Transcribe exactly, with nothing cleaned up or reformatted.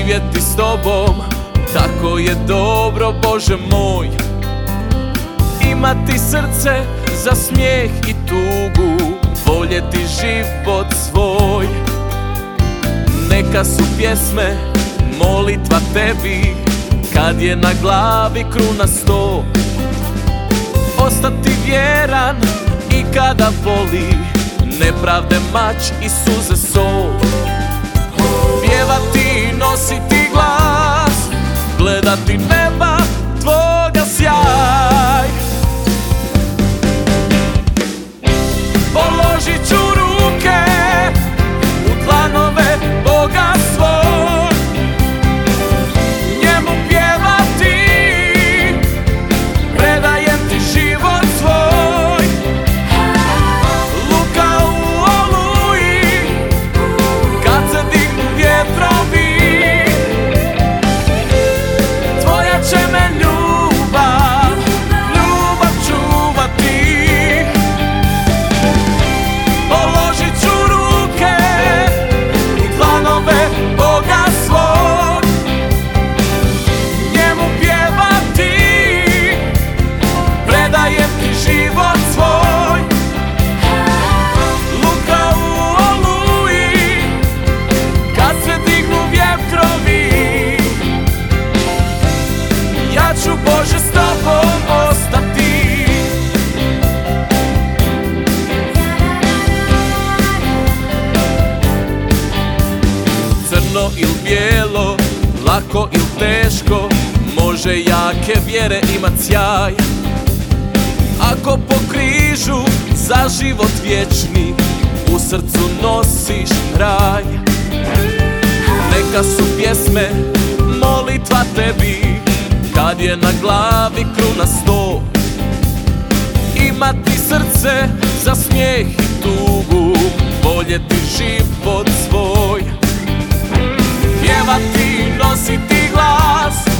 živjeti s tobom, tako je dobro, Bože moj. Imati srce za smijeh i tugu, voljeti život svoj. Neka su pjesme molitva tebi, kad je na glavi kruna sto. Ostati vjeran i kada boli, nepravde mač i suze sol. Pjevati i nositi glas, gledati neba tvoga sjaj. Položit ću ruke u dlanove Boga svog, njemu pjevati, predajem ti život svoj. Luka u oluji, kad se dignu vjetrovi, tvoja će me ljubav, ljubav čuvati. Položit ću ruke u dlanove Boga svog, njemu pjevati, predajem ti život svoj. Luka u oluji, kad se dignu vjetrovi, ja ću, Bože, s tobom ostati. Crno il bijelo, lako il teško, može jake vjere imat sjaj. Ako po križu za život vječni u srcu nosiš raj. Neka su pjesme molitva tebi, kad je na glavi kruna sto. Imati srce za smijeh i tugu, voljeti život svoj. Pjevati i nositi glas,